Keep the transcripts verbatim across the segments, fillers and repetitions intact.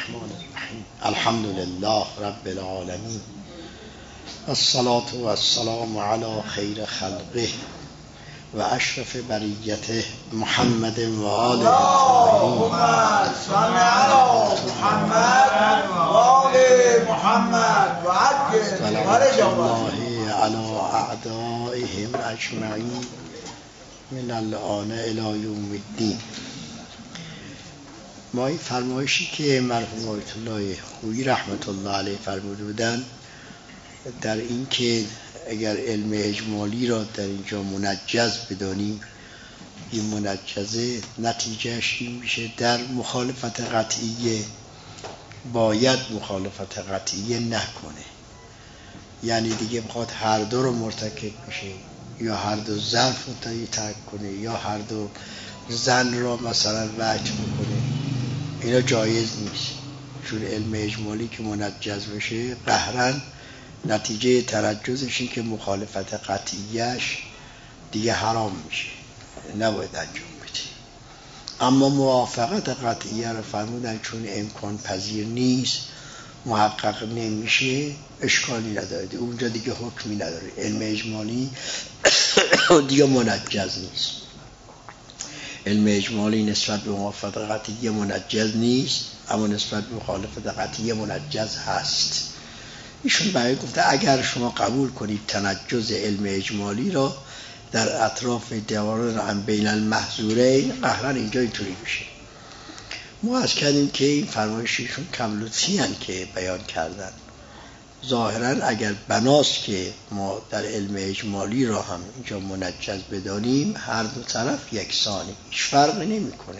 الرحمن الرحیم الحمد لله رب العالمین الصلاة و السلام علی خیر خلقه و اشرف بریته محمد و آله اللهم صل علی محمد و آل محمد و عجل صلوات الله علی اعدائهم اجمعین من الآن الی یوم الدین. ما این فرمایشی که مرحوم آیت الله خویی رحمت الله علیه فرموده بودن در این که اگر علم اجمالی را در اینجا منجز بدانیم، این منجزه نتیجهش این میشه در مخالفت قطعیه باید مخالفت قطعیه نکنه، یعنی دیگه بخواد هر دو رو مرتکب بشه، یا هر دو ظرف رو ترک کنه یا هر دو زن را مثلا وجه بکنه، اینا جایز نیست. چون علم اجمالی که منجز بشه قهرن نتیجه ترجزش این که مخالفت قطعیش دیگه حرام میشه، نباید انجام بده. اما موافقت قطعیه رو فرمودن چون امکان پذیر نیست، محقق نمیشه، اشکالی نداره، اونجا دیگه حکمی نداره. علم اجمالی دیگه منجز نیست. علم اجمالی نسبت به موافقت قطعیه منجز نیست، اما نسبت به مخالفت قطعیه منجز هست. ایشون برای گفته اگر شما قبول کنید تنجز علم اجمالی را در اطراف دواران هم بین المحظورین، قهرا اینجا اینطوری میشه. ما از کردیم که این فرمایششون کم لطفی هن که بیان کردن. ظاهرا اگر بناست که ما در علم اجمالی را هم اینجا منجز بدانیم، هر دو طرف یکسانی، هیچ فرقی نمی کنه.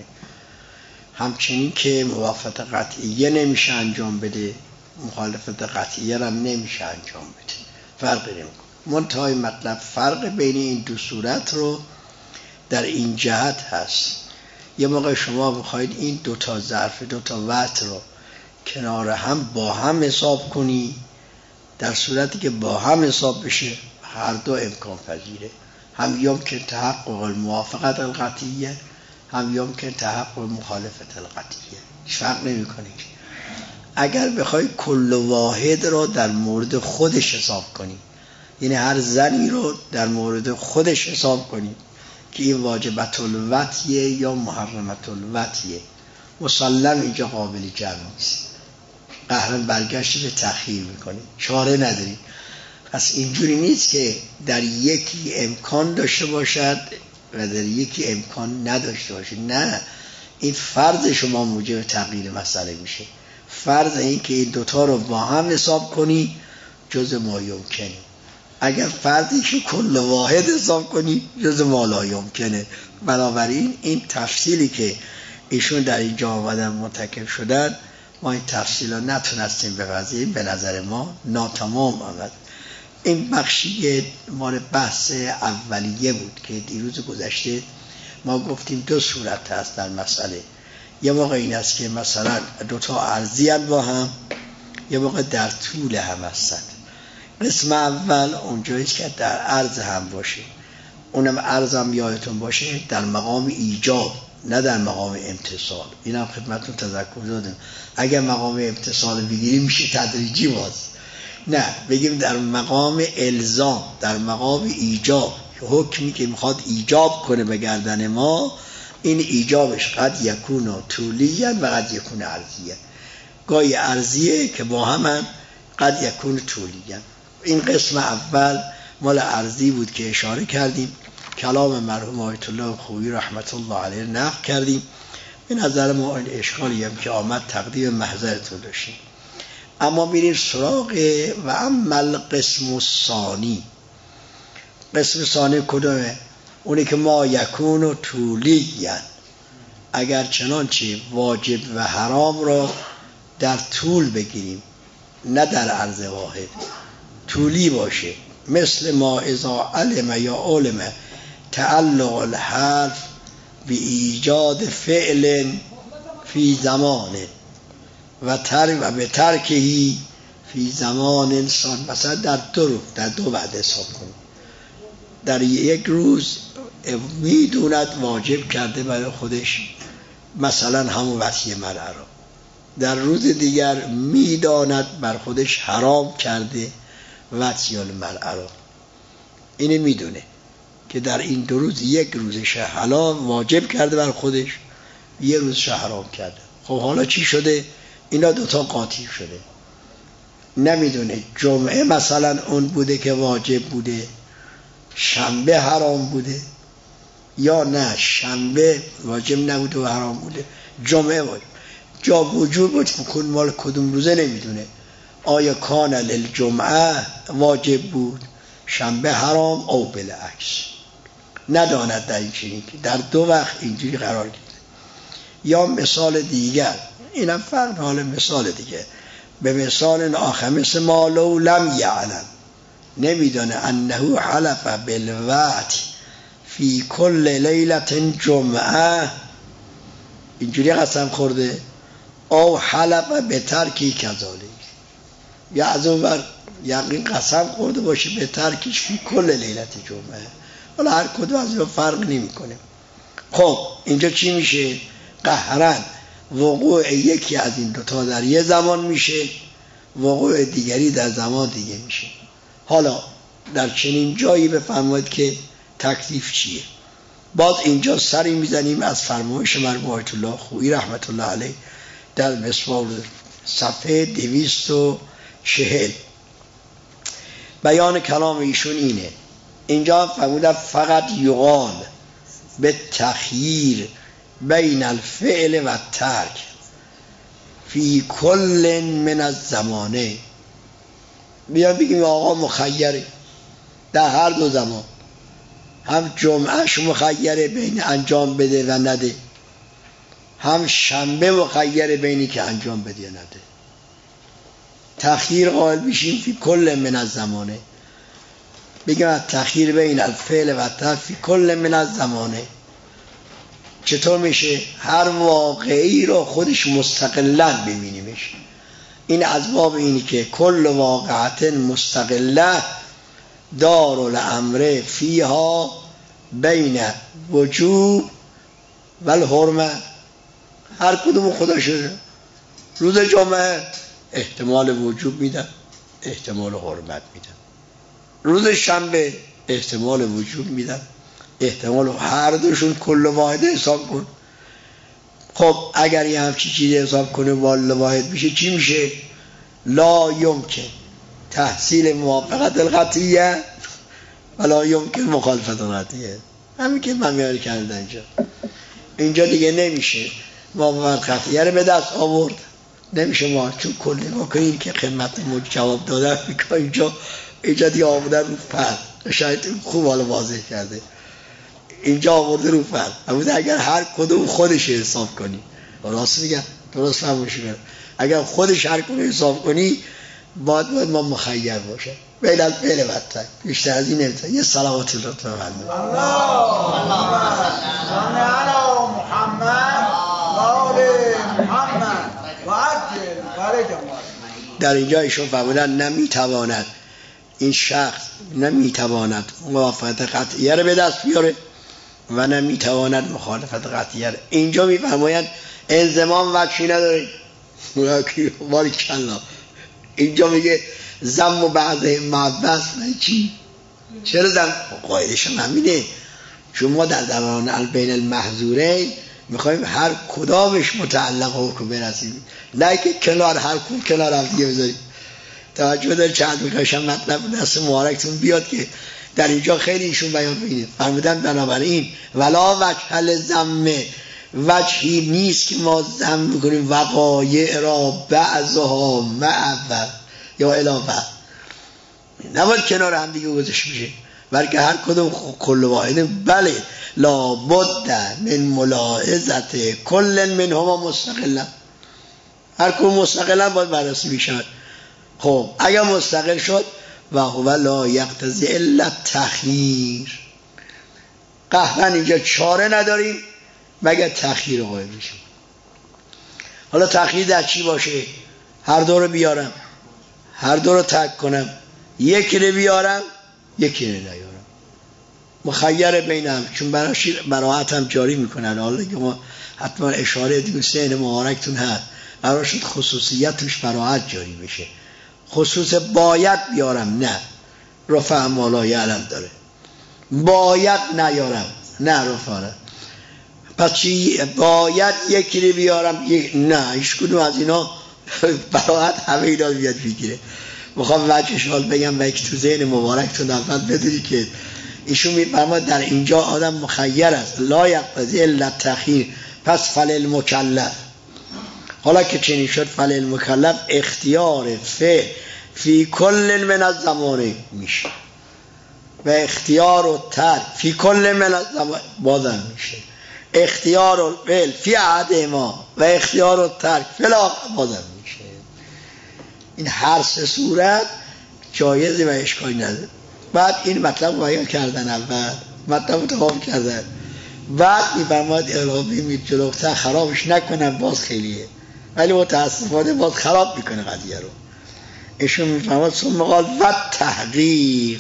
همچنین که موافقت قطعیه نمیشه انجام بده، مخالفت قطعیه هم نمیشه انجام بده، فرقی نمی کنه. منتهای مطلب فرق بین این دو صورت رو در این جهت هست. یه موقع شما بخواید این دوتا ظرف دوتا وتر رو کنار هم با هم حساب کنی، در صورتی که با هم حساب بشه هر دو امکان پذیره، هم یمکن تحقق الموافقت القطعیه، هم یمکن تحقق مخالفت القطعیه، هیچ فرق نمی کنه. اگر بخوای کل واحد رو در مورد خودش حساب کنی، یعنی هر زنی رو در مورد خودش حساب کنی که این واجبت الوطیه یا محرمت الوطیه، مسلم اینجا قابل جمع نیست، قهرن برگشت به تأخیر میکنی، چاره نداری. پس اینجوری نیست که در یکی امکان داشته باشد و در یکی امکان نداشته باشد، نه، این فرض شما موجب تغییر مسئله میشه. فرض این که این دوتا رو با هم حساب کنی جز ما یمکنه، اگر فرضی که کل واحد حساب کنی جز ما لا یمکنه. بنابراین این تفصیلی که ایشون در اینجا آمدن مرتکب شدن، ما این تفصیل رو نتونستیم بپذیریم، به نظر ما ناتمام آمد. این بخشی مال بحث اولیه بود که دیروز گذشته ما گفتیم دو صورت هست در مسئله. یه موقع این است که مثلا دوتا عرضی هست با هم، یه موقع در طول هم هستند. قسم اول اونجاییست که در عرض هم باشه، اونم عرض هم یادتون باشه در مقام ایجاب نه در مقام امتصال. اینم خدمتتون تذکر دادم، اگر مقام امتصال بگیریم میشه تدریجی باز، نه بگیم در مقام الزام، در مقام ایجاب، حکمی که میخواد ایجاب کنه به گردن ما، این ایجابش قد یکون طولیه و قد یکون عرضیه، گاهی عرضیه که با هم قد یکون طولیه. این قسم اول مال عرضی بود که اشاره کردیم، کلام مرحوم آیت الله خویی رحمت الله علیه نقل کردیم. به نظر ما این اشکالی هم که آمد تقدیم محضرتون داشتیم. اما میریم سراغ و عمل قسم الثانی. قسم ثانی کدومه؟ اونی که ما یکون و طولی، اگر چنانچه واجب و حرام را در طول بگیریم نه در عرض واحد، طولی باشه، مثل ما اذا علم یا علم تعلق الحرف به ایجاد فعل فی زمان و تر و به ترکهی فی زمان انسان، مثلا در دو روز در دو بعد حساب کنیم، در یک روز میدوند واجب کرده برای خودش مثلا همون وصیه مرعه را، در روز دیگر میداند بر خودش حرام کرده وصیال مرء را. اینه میدونه که در این دو روز یک روزش حلال واجب کرده بر خودش، یه روزش حرام کرده. خب حالا چی شده؟ اینا دوتا قاطی شده. نمیدونه جمعه مثلا اون بوده که واجب بوده، شنبه حرام بوده، یا نه شنبه واجب نبوده و حرام بوده، جمعه واجب. جا وجود بود کن مال کدوم روزه نمیدونه. آیا کان للجمعه واجب بود، شنبه حرام، او بالعکس نداند در این چنین که در دو وقت اینجوری قرار گرفته. یا مثال دیگر، اینم فرق حال مثال دیگه، به مثال آخر مثل ما لو لم یعلم، نمیدانه انه حلف بالوعد فی کل لیلت جمعه، اینجوری قسم خورده، او حلف به ترکی کذالک، یا از اون ور یقین قسم خورده باشه به ترکش فی کل لیلت جمعه. حالا هر کدوم از این فرق نمی کنه. خب اینجا چی میشه؟ قهرن وقوع یکی از این دوتا در یه زمان میشه، وقوع دیگری در زمان دیگه میشه. حالا در چنین جایی بفرمایید که تکلیف چیه. باز اینجا سری میزنیم از فرمایش مرحوم آیت الله خویی رحمت الله علیه در مصباح صفحه دویست و چهل. بیان کلام ایشون اینه، اینجا فرموده فقط یقال به تخییر بین الفعل و ترک فی کل من الزمانه. بیان بگیم آقا مخیره در هر دو زمان، هم جمعهش مخیره بین انجام بده و نده، هم شنبه مخیره بینی که انجام بده یا نده. تخییر قائل بشیم فی کل من الزمانه. بگم تخییر بین الفعل و ترک فی کل من الزمانه چطور میشه؟ هر واقعی رو خودش مستقلاً ببینیمش. این از باب اینی که کل واقعت مستقله دار الامر فیها بین وجوب و الحرمه. هر کدوم خدا شده. روز جمعه احتمال وجوب میدن، احتمال حرمت میدن. روز شنبه احتمال وجوب میدن، احتمال هر دوشون کل واحد حساب کن. خب اگر یه همچی چیزی حساب کنه وال واحد میشه چی میشه؟ لا یمکن تحصیل موافقت القطعیه ولا یمکن مخالفت القطعیه. همین که من میاری کردن اینجا اینجا دیگه نمیشه موافقت قطعیه رو به دست آورد، نمیشه ما چون کلی ما کنیم که خدمت ما جواب دادن میکنم. اینجا اینجا دیگه آمدن رو فرد، شاید خوب حالا واضح کرده، اینجا آورده رو فرد. همونده اگر هر کدوم خودش حساب کنی، راست میگم درست فهموشی کنم، اگر خودش هر کدوم حساب کنی باید باید ما مخیر باشه بین الفعل و الترک. بیشتر از این نمیتونه. یه صلوات الله تو بفرمایید. اللهم صل علی محمد و آل محمد و عجل فرجهم. در اینجا ایشون فرمودن نمیتواند این شخص نمیتواند موافقت قطعیه رو به دست بیاره و نمیتواند مخالفت قطعیه رو. اینجا میفرمایند انضمام وجهی نداره. مالی کلا اینجا میگه زم و بعضه معبس چی؟ چرا زم؟ قایدش هم همینه، چون ما در دوران البین المحظوره میخوایم هر کدامش متعلق حکم برسیم، نه که کنار هر کدوم کنار هم دیگه بذاریم. توجه داره چند میخواشم مطلب دست مبارکتون بیاد که در اینجا خیلی ایشون بیان بگیرید. فرمودن بنابراین ولا وجه للذم، وجهی نیست که ما ذم بکنیم وقایع را بعضها مع بعض یا الی بعض، نباید کنار هم دیگه گذاشته میشه، بلکه هر کدوم کل واحد بله لابد من ملاحظت کل منهما مستقلا، هر کدوم مستقلا باید بررسی میشود. خب اگر مستقل شد و هو لا یقتضی الا تخییر، قهرن اینجا چاره نداریم مگر تخییر قائل بشیم. حالا تخییر در چی باشه؟ هر دو رو بیارم، هر دو رو ترک کنم، یکی رو بیارم یکی رو نیارم، مخیر بینم، چون براحت هم جاری میکنن. حالا که ما حتما اشاره دوستین مبارکتون هست قرار شد خصوصیت توش براحت جاری بشه. خصوص باید بیارم، نه، رفع ما لا یعلم داره. باید نیارم، نه، رفع نه. پس چی؟ باید یکی رو بیارم، یک، نه، هیچ کدوم از اینا براحت همه اینا بیاد بگیره. میخوام وجهش حال بگم و یک تو ذهن مبارکتون اول بدونی که ایشون میفرماد در اینجا آدم مخیر است، لا یقتضی الا التخییر، پس فللمکلف. حالا که چنین شد فللمکلف اختیار فعل فی کل من الزمان میشه و اختیار و ترک فی کل من الزمان بازم میشه. اختیار و فعل فی احد ما و اختیار و ترک فی الاخر بازم میشه. این هر سه صورت جایزه و اشکالی نداره. بعد این مطلب رو بیان کردن، اول مطلب رو تمام کردن، بعد میفرماد اعرابی می جلوتر خرابش نکنن، باز خیلیه ولی متاسفانه باز خراب میکنه قضیه رو. ایشون میفرماد ثم قال و تحقیق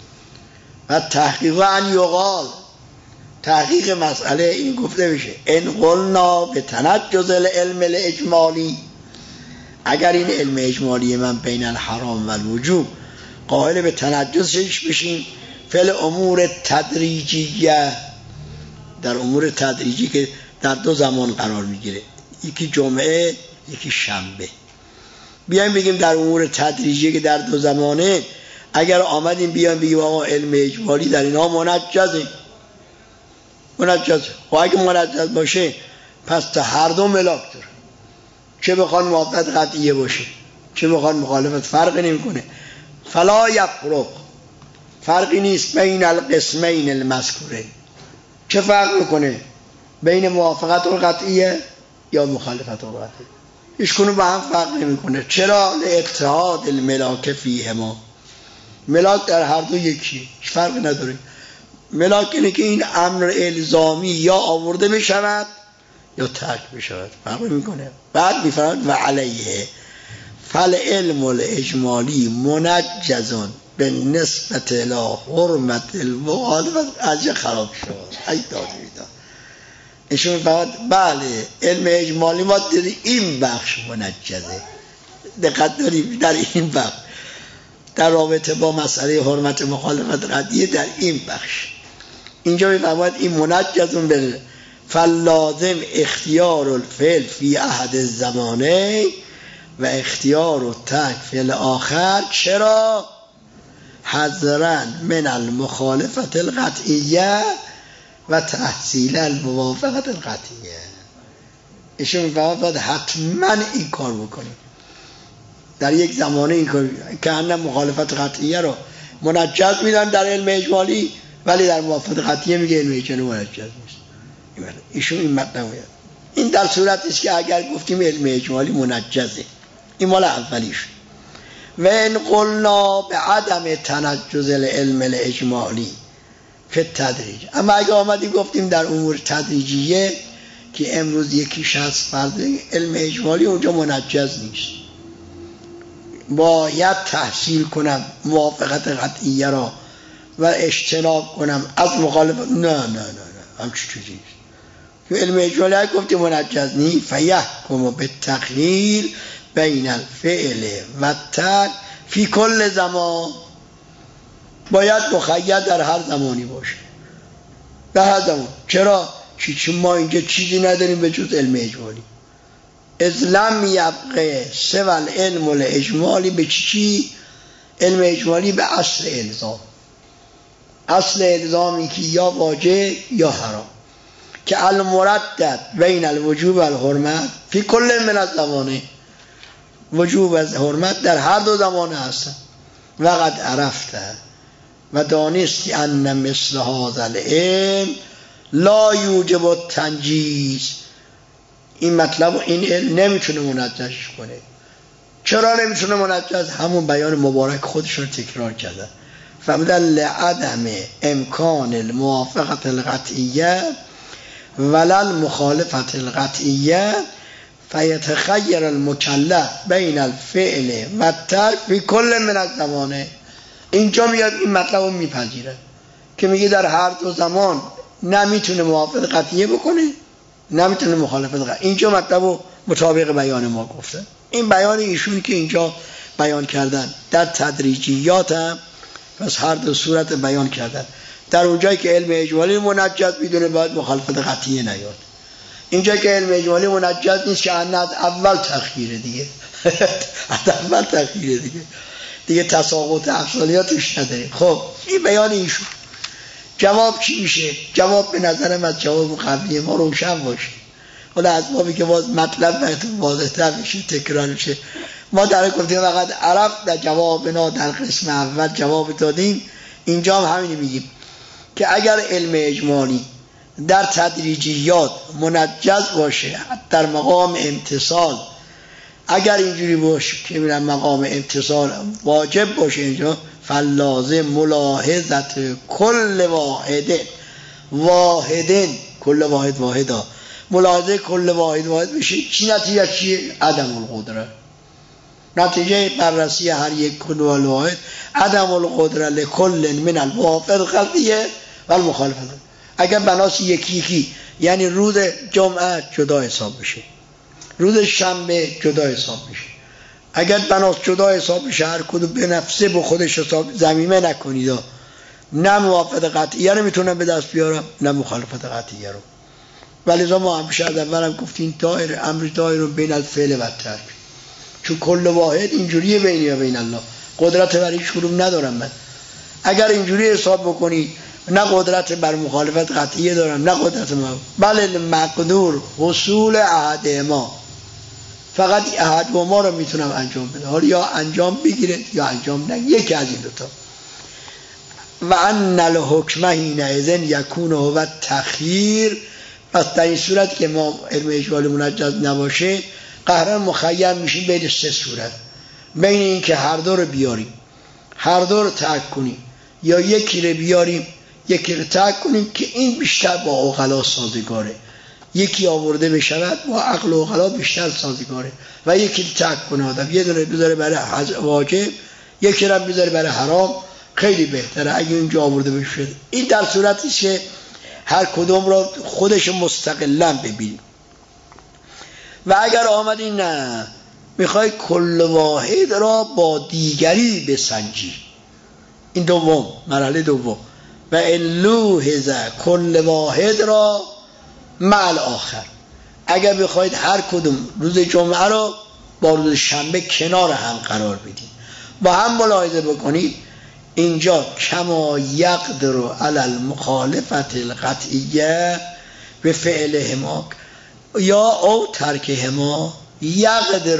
و تحقیق و ان یقال، تحقیق مسئله این گفته بشه ان قلنا به تنجز العلم الاجمالی، اگر این علم اجمالی من بین الحرام و الوجوب قائل به تنجزش بشیم فعل امور تدریجیه، در امور تدریجی که در دو زمان قرار میگیره، یکی جمعه یکی شنبه. بیایم بگیم در امور تدریجی که در دو زمانه، اگر آمدیم بیایم بگیم آقا علم اجمالی در اینها منجزه، منجزه و اگه منجز باشه پس تا هر دو ملاک داره، چه بخوان موافقت قطعیه باشه چه بخوان مخالفت، فرقی نمیکنه. فلا یفرق، فرقی نیست بین القسمین المذکوره. چه فرق میکنه بین موافقت القطعیه یا مخالفت القطعیه؟ هیچ کنون به هم فرق نمیکنه. چرا؟ لاتحاد الملاک فیهما، ملاک در هر دو یکی، هیچ فرق نداره. ملاک اینه که این امر الزامی یا آورده بشود یا ترک بشود، فرق میکنه. بعد میفرماد و علیه فالعلم الاجمالی منجزون به نسبت الى حرمت المخالفت. از خراب شد ای داد میداد. ایشون میفرماد بله علم اجمالی ما در این بخش منجزه. دقت داریم در این بخش، در رابطه با مسئله حرمت مخالفت قطعیه در این بخش. اینجا میفرماد این منجزون به فلازم اختیار الفعل فی احد الزمانه و اختیار و ترک فی الاخر. چرا؟ حذرا من المخالفت القطعیه و تحصیل الموافقت القطعیه. ایشون میفرماد باید حتما این کار بکنیم در یک زمانه، این کار که انم مخالفت قطعیه رو منجز میدن در علم اجمالی، ولی در موافقت قطعیه میگه علم اجمالی منجز نیست. ایشون این مطلب میاد. این در صورتی است که اگر گفتیم علم اجمالی منجزه، این مال اولیش. و ان قلنا به عدم تنجز العلم الاجمالی فی التدریج، اما اگر آمدیم گفتیم در امور تدریجیه که امروز یکیش هست فرض علم اجمالی، اونجا منجز نیست، باید تحصیل کنم موافقت قطعیه را و اجتناب کنم از مخالفت. نه نه نه نه همچی چیزی نیست. تو علم اجمالی ها گفتی منجز نی فیحکم بالتخییر بین الفعل و الترک فی کل زمان، باید مخیر در هر زمانی باشه، در هر زمان. چرا؟ چون ما اینجا چیزی نداریم به جز علم اجمالی. از لم یبقه سوى العلم الاجمالی به چی؟ علم اجمالی به اصل الزام، اصل الزامی که یا واجب یا حرام، که المردد بین الوجوب و الحرمت فی کل من الزمانه، وجوب و حرمت در هر دو زمانه هستن. وقد عرفته و دانستی ان مثل هذا العلم لا یوجب التنجیز، این مطلب و این علم نمیتونه منجزش کنه. چرا نمیتونه منجز؟ همون بیان مبارک خودشون تکرار کرده. فهمیدن لعدم امکان الموافقت القطعیه ولا المخالفت القطعیه فیتخیر المکلف بین الفعل و الترک فی کل من الزمانه. اینجا میاد این مطلب رو میپذیره که میگه در هر دو زمان نمیتونه موافقت قطعیه بکنه نمیتونه مخالفت قطعیه. اینجا مطلب رو مطابق بیان ما گفتن. این بیان ایشون که اینجا بیان کردن در تدریجیات هم پس هر دو صورت بیان کردن. در اونجایی که علم اجمالی منجز میدونه باید مخالفت قطعیه نیاد. اینجا که علم اجمالی منجز نیست که از اول تأخیره دیگه از اول تأخیره دیگه دیگه تساقط افضالیات توش نداریم. خب این بیان ایشون. جواب چی میشه؟ جواب به نظرم از جواب قبلی ما روشن باشه. حالا از بابی که باز مطلب واضح‌تر میشه تکرار میشه. ما در گفتیم فقط عرف در جوابنا در قسم اول جواب دادیم. اینجا هم همین میگیم که اگر علم اجمالی در تدریجیات منجز باشه در مقام امتصال، اگر اینجوری باشه که میرن مقام امتصال واجب باشه اینجا، فلازم ملاحظت کل واحد واحدن کل واحد واحدا ملاحظه کل واحد واحد بشه. چی نتیجه چیه؟ عدم القدره. نتیجه بررسی هر یک کل واحد عدم القدره لکل من الوافق القضیه و المخالفت. اگر بناس یکی یکی یعنی روز جمعه جدا حساب بشه، روز شنبه جدا حساب میشه، اگر بناس جدا حساب میشه هر کدوم به نفسه به خودش حساب زمینه نکنید، نه موافقت قطعیه رو میتونم به دست بیارم نه مخالفت قطعیه رو. ولی ما هم شاید اولم گفتیم دایر امر دایر بین الفعل و ترک، چون کل واحد اینجوریه بینی و بین الله، قدرت بر هیچ کدوم ندارم من. اگر اینجوری حساب بکنی نه قدرت بر مخالفت قطعیه دارم نه قدرت ما، بله مقدور حصول احد ما، فقط احد و ما رو میتونم انجام بده، حالا یا انجام بگیره یا انجام نه، یکی از این دوتا. و ان الحکم حینئذ یکون هو تخییر. پس در این صورت که ما علم اجمالی منجز نباشه قهرن مخیر میشیم بین سه صورت، بین این که هر دو رو بیاریم هر دو رو ترک کنیم، یا یکی رو بیاریم یکی رو ترک کنیم که این بیشتر با عقلا سازگاره، یکی آورده بشود با عقل و عقلا بیشتر سازگاره، و یکی رو ترک کنه آدم یه دونه بذاره برای واجب یکی رو بذاره برای حرام، خیلی بهتره اگه اینجا آورده بشه. این در صورتی که هر کدوم را خودش مستقلاً ببینیم. و اگر آمدی نه میخوای کل واحد را با دیگری بسنجی، این دوم مرحله دوم، و اللوحظ کل واحد را مع الاخر. اگر بخواید هر کدوم روز جمعه را با روز شنبه کنار هم قرار بدید با هم ملاحظه بکنید، اینجا کما یقدر علی المخالفت القطعیه به فعلهما یا او ترکهما یقدر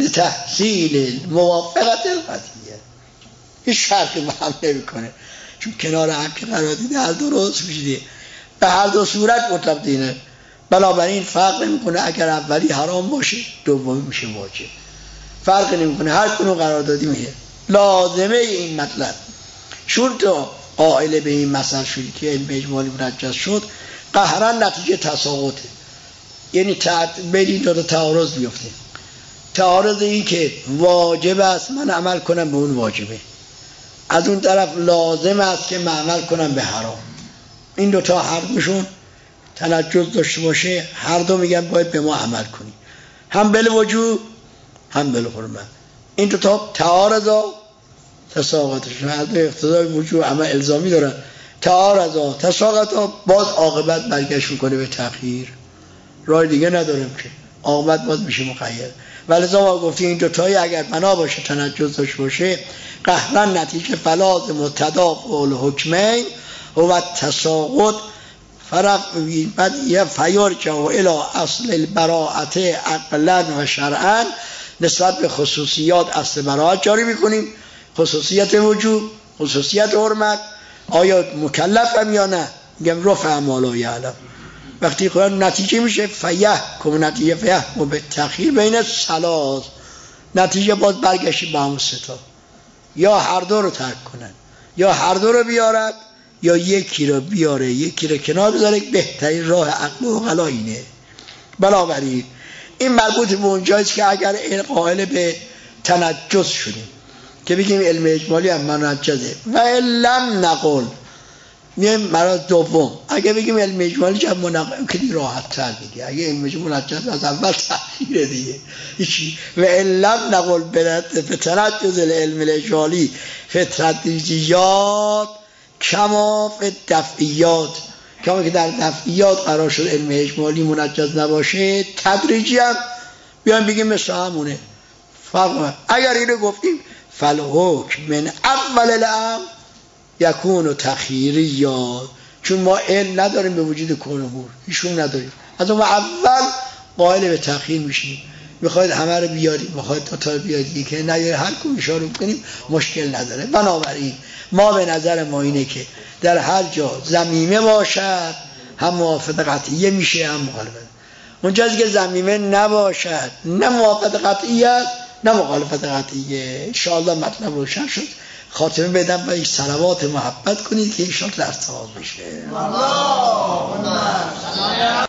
لتحصیل موافقت القطعیه. هیچ فرقی با هم نمی کنه، چون کنار هم که قرار دیده هر دو درست میشه، به هر دو صورت مطابقینه. بنابراین فرق نمی کنه اگر اولی حرام باشه دومی میشه واجب، فرق نمی کنه هر کنو قرار دادی میشه. لازمه این مطلب چون تو قائل به این مسئله شدی که علم اجمالی منجز شد قهرن نتیجه تساقطه، یعنی بین این دو تا تعارض بیفته. تعارض این که واجب است من عمل کنم به اون واجبه، از اون طرف لازم است که من عمل کنم به حرام. این دو تا هر دوشون تنجز داشته باشه هر دو میگن باید به ما عمل کنی، هم بالوجوب هم بالحرمت. این دو تا تعارض تساقطش هر دو اقتضای وجوب اما الزامی دارن. تعارض تساقط باز عاقبت برگشت میکنه به تأخیر، راه دیگه نداریم که عاقبت باز میشه مقید. ولذا ما گفتیم این دو تایی اگر بنا باشه تنجز داشته باشه قهرن نتیجه فلازم و تدافع الحکمین و تساقط فرق بعد یه فیارجه و الی اصل البراعت عقلا و شرعا. نسبت به خصوصیات اصل براعت جاری میکنیم، خصوصیت وجوب خصوصیت حرمت، آیا مکلفم یا نه، میگم رفع ما لا یعلم. وقتی قرآن نتیجه میشه فیه کم نتیجه فیه و به تأخیر بین سلاس، نتیجه باز برگشتی با همون ستا، یا هر دو رو ترک کنن یا هر دو رو بیارد یا یکی رو بیاره یکی رو کنار بذاره، بهترین راه عقل و عقلا اینه. بنابراین این مربوط به اونجاییست که اگر قائل به تنجز شدیم که بگیم علم اجمالی هم منجزه و لم نقل میایم مرحله دوم. اگه بگیم علم اجمالی چه منقم که راحت تر دیگه. اگه علم اجمالی منجز از اول تأخیره دیگه هیچی. و علم نقل فتنت جز العلم الاجمالی فترتیجیات کما فی دفعیات، کما که در دفعیات قرار شد علم اجمالی منجز نباشه تدریجی هم بیان بگیم مثل همونه. فرق اگر اینو گفتیم فالحکم من اول الامر یکون و تخییری، یا چون ما علم نداریم به وجود کون امور، ایشون نداریم، از اون اول قائل به تخییر میشیم. میخواید همه رو بیاریم، میخواید تا تا بیاریم که نه هر کو اشاره کنیم مشکل نداره. بنابراین ما به نظر ما اینه که در هر جا ضمیمه باشد هم موافقت قطعیه میشه هم مخالفت. اونجایی که ضمیمه نباشد نه موافقت قطعیه است نه مخالفت قطعیه. ان شاء الله مطلب روشن شد. خاتمه بدم و یک صلوات محبت کنید که ان شاء الله در ثواب بشه.